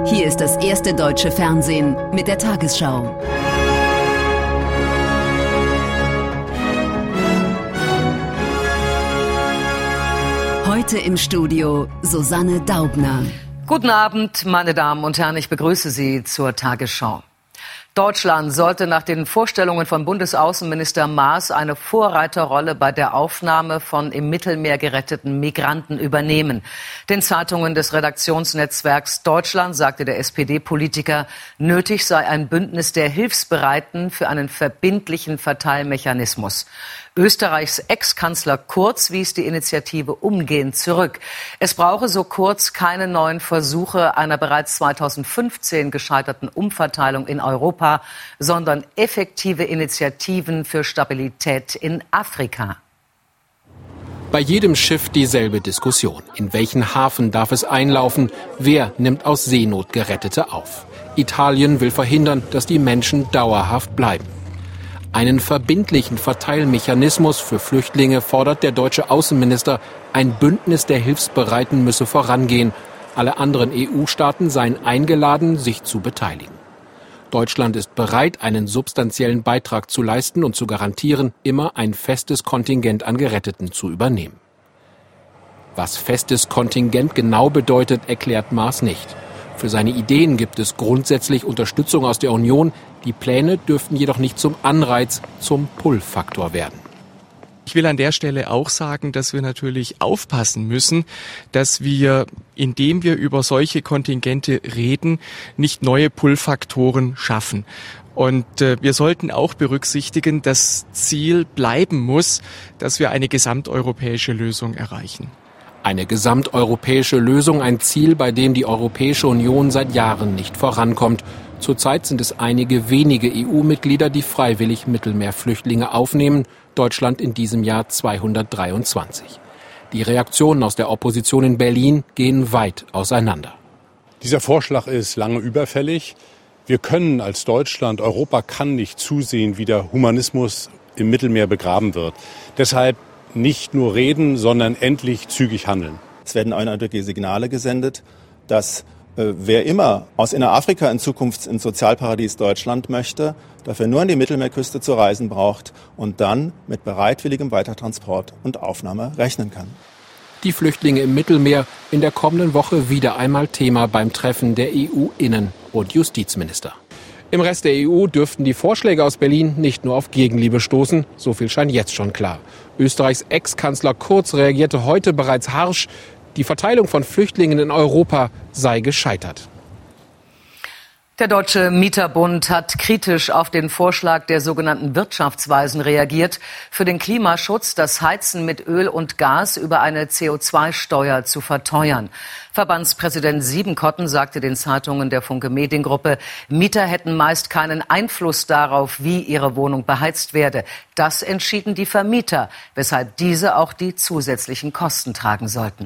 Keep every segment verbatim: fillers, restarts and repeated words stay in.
Hier ist das erste deutsche Fernsehen mit der Tagesschau. Heute im Studio Susanne Daubner. Guten Abend, meine Damen und Herren, ich begrüße Sie zur Tagesschau. Deutschland sollte nach den Vorstellungen von Bundesaußenminister Maas eine Vorreiterrolle bei der Aufnahme von im Mittelmeer geretteten Migranten übernehmen. Den Zeitungen des Redaktionsnetzwerks Deutschland sagte der S P D-Politiker, nötig sei ein Bündnis der Hilfsbereiten für einen verbindlichen Verteilmechanismus. Österreichs Ex-Kanzler Kurz wies die Initiative umgehend zurück. Es brauche, so Kurz, keine neuen Versuche einer bereits zweitausendfünfzehn gescheiterten Umverteilung in Europa, sondern effektive Initiativen für Stabilität in Afrika. Bei jedem Schiff dieselbe Diskussion. In welchen Hafen darf es einlaufen? Wer nimmt aus Seenot Gerettete auf? Italien will verhindern, dass die Menschen dauerhaft bleiben. Einen verbindlichen Verteilmechanismus für Flüchtlinge fordert der deutsche Außenminister. Ein Bündnis der Hilfsbereiten müsse vorangehen. Alle anderen E U-Staaten seien eingeladen, sich zu beteiligen. Deutschland ist bereit, einen substanziellen Beitrag zu leisten und zu garantieren, immer ein festes Kontingent an Geretteten zu übernehmen. Was festes Kontingent genau bedeutet, erklärt Maas nicht. Für seine Ideen gibt es grundsätzlich Unterstützung aus der Union. Die Pläne dürften jedoch nicht zum Anreiz, zum Pull-Faktor werden. Ich will an der Stelle auch sagen, dass wir natürlich aufpassen müssen, dass wir, indem wir über solche Kontingente reden, nicht neue Pull-Faktoren schaffen. Und äh, wir sollten auch berücksichtigen, das Ziel bleiben muss, dass wir eine gesamteuropäische Lösung erreichen. Eine gesamteuropäische Lösung, ein Ziel, bei dem die Europäische Union seit Jahren nicht vorankommt. Zurzeit sind es einige wenige E U-Mitglieder, die freiwillig Mittelmeerflüchtlinge aufnehmen. Deutschland in diesem Jahr zweihundertdreiundzwanzig. Die Reaktionen aus der Opposition in Berlin gehen weit auseinander. Dieser Vorschlag ist lange überfällig. Wir können als Deutschland, Europa kann nicht zusehen, wie der Humanismus im Mittelmeer begraben wird. Deshalb nicht nur reden, sondern endlich zügig handeln. Es werden eindeutige Signale gesendet, dass äh, wer immer aus Innerafrika in Zukunft ins Sozialparadies Deutschland möchte, dafür nur an die Mittelmeerküste zu reisen braucht und dann mit bereitwilligem Weitertransport und Aufnahme rechnen kann. Die Flüchtlinge im Mittelmeer in der kommenden Woche wieder einmal Thema beim Treffen der E U-Innen- und Justizminister. Im Rest der E U dürften die Vorschläge aus Berlin nicht nur auf Gegenliebe stoßen. So viel scheint jetzt schon klar. Österreichs Ex-Kanzler Kurz reagierte heute bereits harsch. Die Verteilung von Flüchtlingen in Europa sei gescheitert. Der Deutsche Mieterbund hat kritisch auf den Vorschlag der sogenannten Wirtschaftsweisen reagiert, für den Klimaschutz das Heizen mit Öl und Gas über eine C O zwei Steuer zu verteuern. Verbandspräsident Siebenkotten sagte den Zeitungen der Funke Mediengruppe, Mieter hätten meist keinen Einfluss darauf, wie ihre Wohnung beheizt werde. Das entschieden die Vermieter, weshalb diese auch die zusätzlichen Kosten tragen sollten.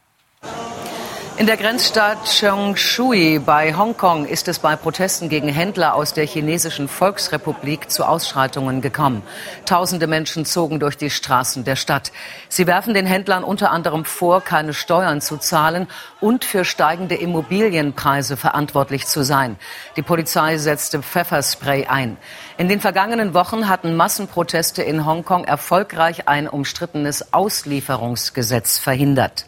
In der Grenzstadt Changshui bei Hongkong ist es bei Protesten gegen Händler aus der chinesischen Volksrepublik zu Ausschreitungen gekommen. Tausende Menschen zogen durch die Straßen der Stadt. Sie werfen den Händlern unter anderem vor, keine Steuern zu zahlen und für steigende Immobilienpreise verantwortlich zu sein. Die Polizei setzte Pfefferspray ein. In den vergangenen Wochen hatten Massenproteste in Hongkong erfolgreich ein umstrittenes Auslieferungsgesetz verhindert.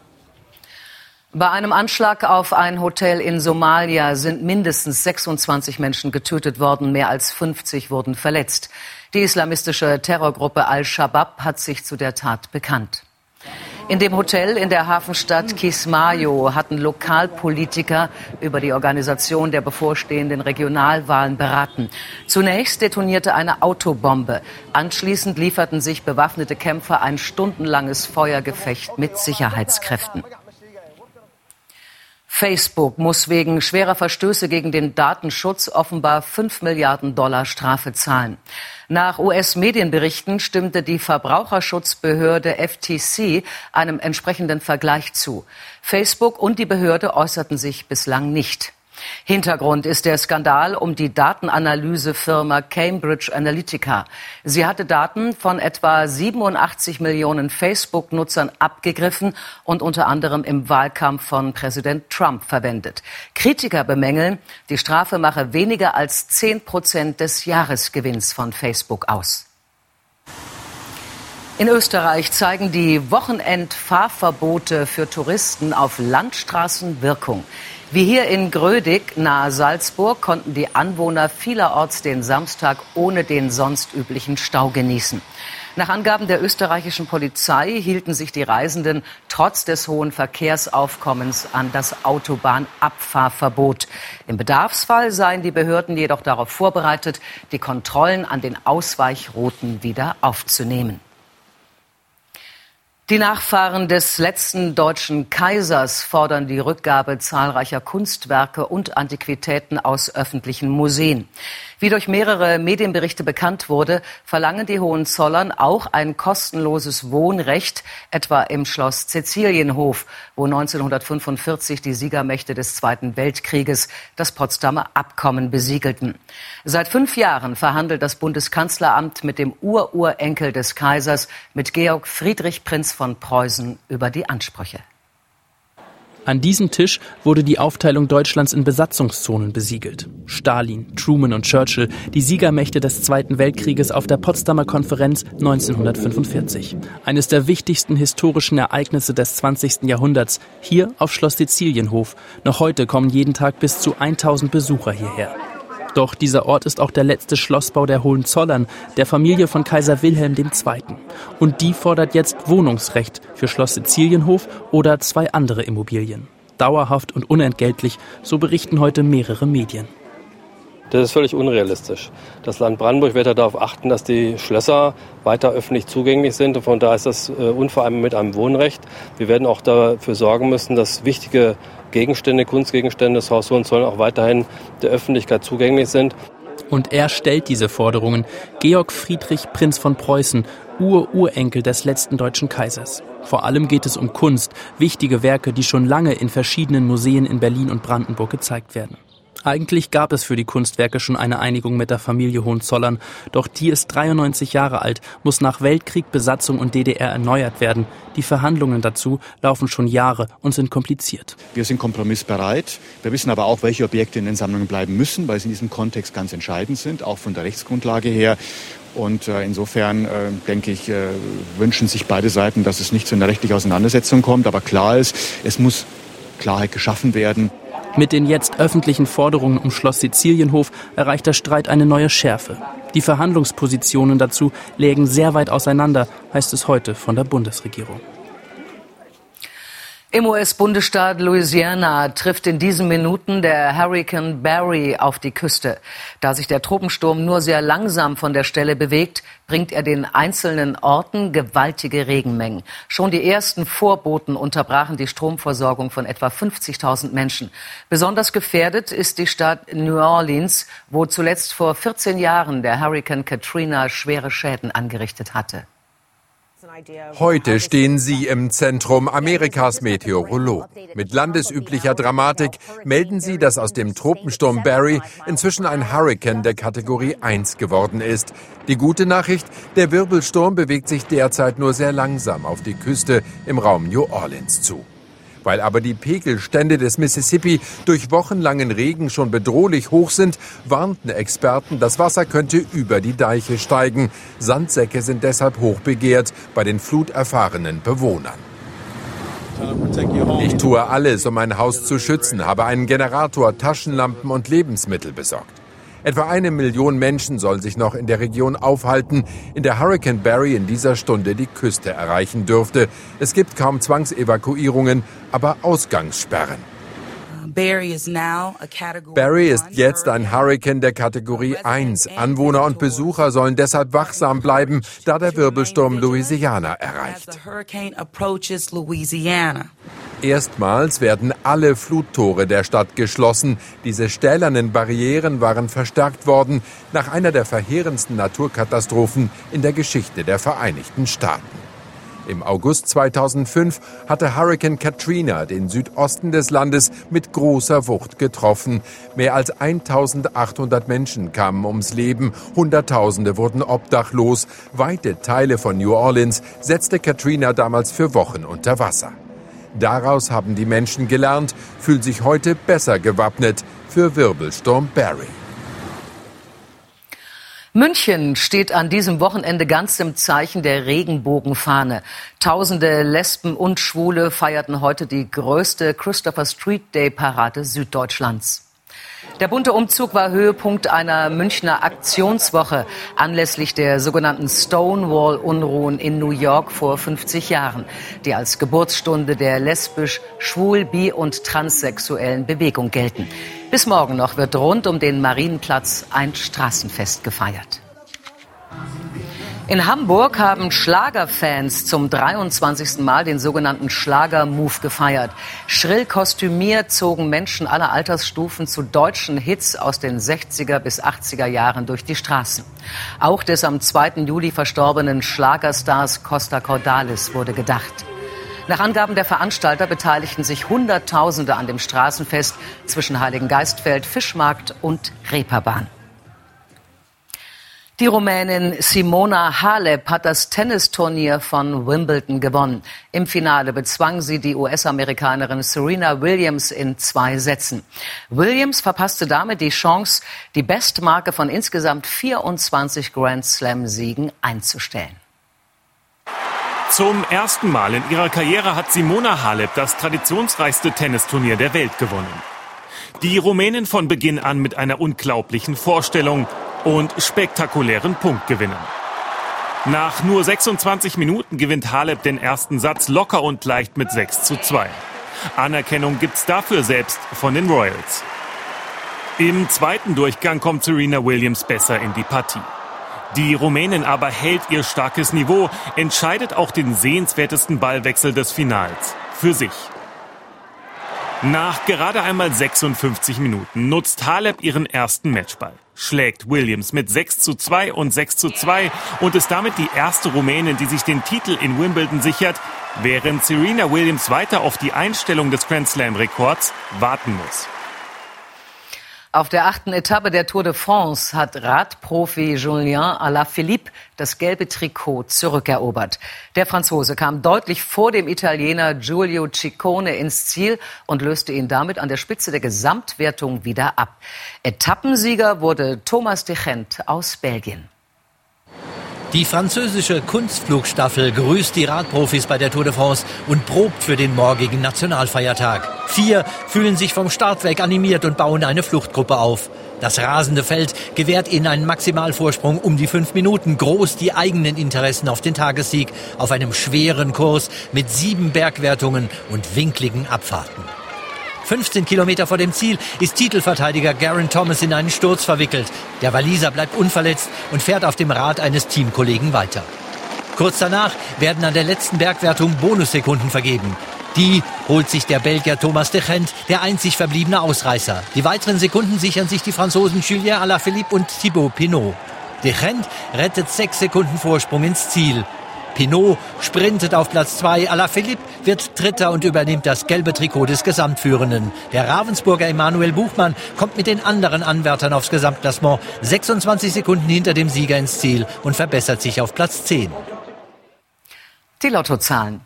Bei einem Anschlag auf ein Hotel in Somalia sind mindestens sechsundzwanzig Menschen getötet worden, mehr als fünfzig wurden verletzt. Die islamistische Terrorgruppe Al-Shabaab hat sich zu der Tat bekannt. In dem Hotel in der Hafenstadt Kismayo hatten Lokalpolitiker über die Organisation der bevorstehenden Regionalwahlen beraten. Zunächst detonierte eine Autobombe. Anschließend lieferten sich bewaffnete Kämpfer ein stundenlanges Feuergefecht mit Sicherheitskräften. Facebook muss wegen schwerer Verstöße gegen den Datenschutz offenbar fünf Milliarden Dollar Strafe zahlen. Nach U S-Medienberichten stimmte die Verbraucherschutzbehörde F T C einem entsprechenden Vergleich zu. Facebook und die Behörde äußerten sich bislang nicht. Hintergrund ist der Skandal um die Datenanalysefirma Cambridge Analytica. Sie hatte Daten von etwa siebenundachtzig Millionen Facebook-Nutzern abgegriffen und unter anderem im Wahlkampf von Präsident Trump verwendet. Kritiker bemängeln, die Strafe mache weniger als zehn Prozent des Jahresgewinns von Facebook aus. In Österreich zeigen die Wochenendfahrverbote für Touristen auf Landstraßen Wirkung. Wie hier in Grödig nahe Salzburg konnten die Anwohner vielerorts den Samstag ohne den sonst üblichen Stau genießen. Nach Angaben der österreichischen Polizei hielten sich die Reisenden trotz des hohen Verkehrsaufkommens an das Autobahnabfahrverbot. Im Bedarfsfall seien die Behörden jedoch darauf vorbereitet, die Kontrollen an den Ausweichrouten wieder aufzunehmen. Die Nachfahren des letzten deutschen Kaisers fordern die Rückgabe zahlreicher Kunstwerke und Antiquitäten aus öffentlichen Museen. Wie durch mehrere Medienberichte bekannt wurde, verlangen die Hohenzollern auch ein kostenloses Wohnrecht, etwa im Schloss Cäcilienhof, wo neunzehnhundertfünfundvierzig die Siegermächte des Zweiten Weltkrieges das Potsdamer Abkommen besiegelten. Seit fünf Jahren verhandelt das Bundeskanzleramt mit dem Ururenkel des Kaisers, mit Georg Friedrich Prinz von Preußen, über die Ansprüche. An diesem Tisch wurde die Aufteilung Deutschlands in Besatzungszonen besiegelt. Stalin, Truman und Churchill, die Siegermächte des Zweiten Weltkrieges auf der Potsdamer Konferenz neunzehnhundertfünfundvierzig. Eines der wichtigsten historischen Ereignisse des zwanzigsten Jahrhunderts, hier auf Schloss Cäcilienhof. Noch heute kommen jeden Tag bis zu tausend Besucher hierher. Doch dieser Ort ist auch der letzte Schlossbau der Hohenzollern, der Familie von Kaiser Wilhelm der Zweite. Und die fordert jetzt Wohnungsrecht für Schloss Cäcilienhof oder zwei andere Immobilien. Dauerhaft und unentgeltlich, so berichten heute mehrere Medien. Das ist völlig unrealistisch. Das Land Brandenburg wird ja darauf achten, dass die Schlösser weiter öffentlich zugänglich sind. Und von daher ist das unvereinbar mit einem Wohnrecht. Wir werden auch dafür sorgen müssen, dass wichtige Gegenstände, Kunstgegenstände des Haus Hohenzollern auch weiterhin der Öffentlichkeit zugänglich sind. Und er stellt diese Forderungen. Georg Friedrich Prinz von Preußen, Ur-Urenkel des letzten deutschen Kaisers. Vor allem geht es um Kunst, wichtige Werke, die schon lange in verschiedenen Museen in Berlin und Brandenburg gezeigt werden. Eigentlich gab es für die Kunstwerke schon eine Einigung mit der Familie Hohenzollern. Doch die ist dreiundneunzig Jahre alt, muss nach Weltkrieg, Besatzung und D D R erneuert werden. Die Verhandlungen dazu laufen schon Jahre und sind kompliziert. Wir sind kompromissbereit. Wir wissen aber auch, welche Objekte in den Sammlungen bleiben müssen, weil sie in diesem Kontext ganz entscheidend sind, auch von der Rechtsgrundlage her. Und äh, insofern, äh, denke ich, äh, wünschen sich beide Seiten, dass es nicht zu einer rechtlichen Auseinandersetzung kommt. Aber klar ist, es muss Klarheit geschaffen werden. Mit den jetzt öffentlichen Forderungen um Schloss Cäcilienhof erreicht der Streit eine neue Schärfe. Die Verhandlungspositionen dazu lägen sehr weit auseinander, heißt es heute von der Bundesregierung. Im U S-Bundesstaat Louisiana trifft in diesen Minuten der Hurrikan Barry auf die Küste. Da sich der Tropensturm nur sehr langsam von der Stelle bewegt, bringt er den einzelnen Orten gewaltige Regenmengen. Schon die ersten Vorboten unterbrachen die Stromversorgung von etwa fünfzigtausend Menschen. Besonders gefährdet ist die Stadt New Orleans, wo zuletzt vor vierzehn Jahren der Hurrikan Katrina schwere Schäden angerichtet hatte. Heute stehen Sie im Zentrum Amerikas Meteorologen. Mit landesüblicher Dramatik melden Sie, dass aus dem Tropensturm Barry inzwischen ein Hurrikan der Kategorie eins geworden ist. Die gute Nachricht, der Wirbelsturm bewegt sich derzeit nur sehr langsam auf die Küste im Raum New Orleans zu. Weil aber die Pegelstände des Mississippi durch wochenlangen Regen schon bedrohlich hoch sind, warnten Experten, das Wasser könnte über die Deiche steigen. Sandsäcke sind deshalb hochbegehrt bei den fluterfahrenen Bewohnern. Ich tue alles, um mein Haus zu schützen, habe einen Generator, Taschenlampen und Lebensmittel besorgt. Etwa eine Million Menschen sollen sich noch in der Region aufhalten, in der Hurrikan Barry in dieser Stunde die Küste erreichen dürfte. Es gibt kaum Zwangsevakuierungen, aber Ausgangssperren. Barry ist jetzt ein Hurrikan der Kategorie eins. Anwohner und Besucher sollen deshalb wachsam bleiben, da der Wirbelsturm Louisiana erreicht. Erstmals werden alle Fluttore der Stadt geschlossen. Diese stählernen Barrieren waren verstärkt worden nach einer der verheerendsten Naturkatastrophen in der Geschichte der Vereinigten Staaten. Im August zweitausendfünf hatte Hurrikan Katrina den Südosten des Landes mit großer Wucht getroffen. Mehr als eintausendachthundert Menschen kamen ums Leben, Hunderttausende wurden obdachlos. Weite Teile von New Orleans setzte Katrina damals für Wochen unter Wasser. Daraus haben die Menschen gelernt, fühlen sich heute besser gewappnet für Wirbelsturm Barry. München steht an diesem Wochenende ganz im Zeichen der Regenbogenfahne. Tausende Lesben und Schwule feierten heute die größte Christopher Street Day Parade Süddeutschlands. Der bunte Umzug war Höhepunkt einer Münchner Aktionswoche anlässlich der sogenannten Stonewall-Unruhen in New York vor fünfzig Jahren, die als Geburtsstunde der lesbisch-, schwul-, bi- und transsexuellen Bewegung gelten. Bis morgen noch wird rund um den Marienplatz ein Straßenfest gefeiert. In Hamburg haben Schlagerfans zum dreiundzwanzigsten Mal den sogenannten Schlager-Move gefeiert. Schrill kostümiert zogen Menschen aller Altersstufen zu deutschen Hits aus den sechziger bis achtziger Jahren durch die Straßen. Auch des am zweiten Juli verstorbenen Schlagerstars Costa Cordalis wurde gedacht. Nach Angaben der Veranstalter beteiligten sich Hunderttausende an dem Straßenfest zwischen Heiligengeistfeld, Fischmarkt und Reeperbahn. Die Rumänin Simona Halep hat das Tennisturnier von Wimbledon gewonnen. Im Finale bezwang sie die U S-Amerikanerin Serena Williams in zwei Sätzen. Williams verpasste damit die Chance, die Bestmarke von insgesamt vierundzwanzig Grand-Slam-Siegen einzustellen. Zum ersten Mal in ihrer Karriere hat Simona Halep das traditionsreichste Tennisturnier der Welt gewonnen. Die Rumänin von Beginn an mit einer unglaublichen Vorstellung und spektakulären Punktgewinnen. Nach nur sechsundzwanzig Minuten gewinnt Halep den ersten Satz locker und leicht mit sechs zu zwei. Anerkennung gibt's dafür selbst von den Royals. Im zweiten Durchgang kommt Serena Williams besser in die Partie. Die Rumänin aber hält ihr starkes Niveau, entscheidet auch den sehenswertesten Ballwechsel des Finals für sich. Nach gerade einmal sechsundfünfzig Minuten nutzt Halep ihren ersten Matchball, schlägt Williams mit sechs zu zwei und sechs zu zwei und ist damit die erste Rumänin, die sich den Titel in Wimbledon sichert, während Serena Williams weiter auf die Einstellung des Grand Slam-Rekords warten muss. Auf der achten Etappe der Tour de France hat Radprofi Julien Alaphilippe das gelbe Trikot zurückerobert. Der Franzose kam deutlich vor dem Italiener Giulio Ciccone ins Ziel und löste ihn damit an der Spitze der Gesamtwertung wieder ab. Etappensieger wurde Thomas de Gendt aus Belgien. Die französische Kunstflugstaffel grüßt die Radprofis bei der Tour de France und probt für den morgigen Nationalfeiertag. Vier fühlen sich vom Start weg animiert und bauen eine Fluchtgruppe auf. Das rasende Feld gewährt ihnen einen Maximalvorsprung um die fünf Minuten, groß die eigenen Interessen auf den Tagessieg, auf einem schweren Kurs mit sieben Bergwertungen und winkligen Abfahrten. fünfzehn Kilometer vor dem Ziel ist Titelverteidiger Geraint Thomas in einen Sturz verwickelt. Der Waliser bleibt unverletzt und fährt auf dem Rad eines Teamkollegen weiter. Kurz danach werden an der letzten Bergwertung Bonussekunden vergeben. Die holt sich der Belgier Thomas de Gendt, der einzig verbliebene Ausreißer. Die weiteren Sekunden sichern sich die Franzosen Julien Alaphilippe und Thibaut Pinot. De Gendt rettet sechs Sekunden Vorsprung ins Ziel. Pinot sprintet auf Platz zwei, Alaphilippe wird Dritter und übernimmt das gelbe Trikot des Gesamtführenden. Der Ravensburger Emanuel Buchmann kommt mit den anderen Anwärtern aufs Gesamtklassement sechsundzwanzig Sekunden hinter dem Sieger ins Ziel und verbessert sich auf Platz zehn. Die Lottozahlen: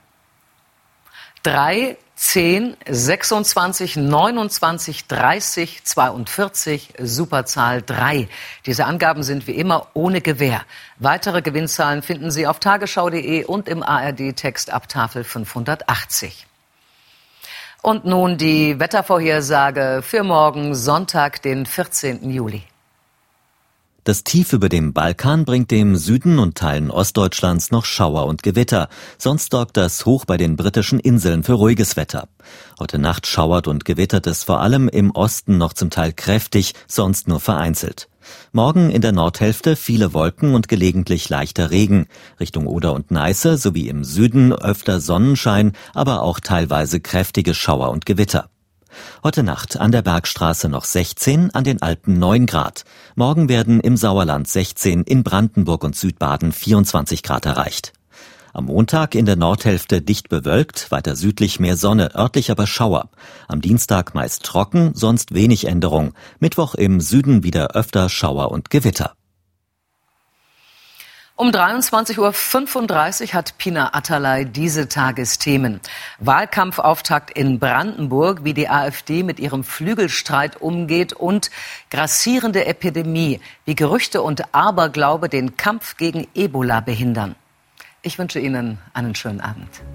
drei, zehn, sechsundzwanzig, neunundzwanzig, dreißig, zweiundvierzig, Superzahl drei. Diese Angaben sind wie immer ohne Gewähr. Weitere Gewinnzahlen finden Sie auf tagesschau punkt de und im A R D-Text ab Tafel fünfhundertachtzig. Und nun die Wettervorhersage für morgen Sonntag, den vierzehnten Juli. Das Tief über dem Balkan bringt dem Süden und Teilen Ostdeutschlands noch Schauer und Gewitter. Sonst sorgt das Hoch bei den britischen Inseln für ruhiges Wetter. Heute Nacht schauert und gewittert es vor allem im Osten noch zum Teil kräftig, sonst nur vereinzelt. Morgen in der Nordhälfte viele Wolken und gelegentlich leichter Regen. Richtung Oder und Neiße sowie im Süden öfter Sonnenschein, aber auch teilweise kräftige Schauer und Gewitter. Heute Nacht an der Bergstraße noch sechzehn, an den Alpen neun Grad. Morgen werden im Sauerland sechzehn, in Brandenburg und Südbaden vierundzwanzig Grad erreicht. Am Montag in der Nordhälfte dicht bewölkt, weiter südlich mehr Sonne, örtlich aber Schauer. Am Dienstag meist trocken, sonst wenig Änderung. Mittwoch im Süden wieder öfter Schauer und Gewitter. Um dreiundzwanzig Uhr fünfunddreißig hat Pina Atalay diese Tagesthemen. Wahlkampfauftakt in Brandenburg, wie die AfD mit ihrem Flügelstreit umgeht und grassierende Epidemie, wie Gerüchte und Aberglaube den Kampf gegen Ebola behindern. Ich wünsche Ihnen einen schönen Abend.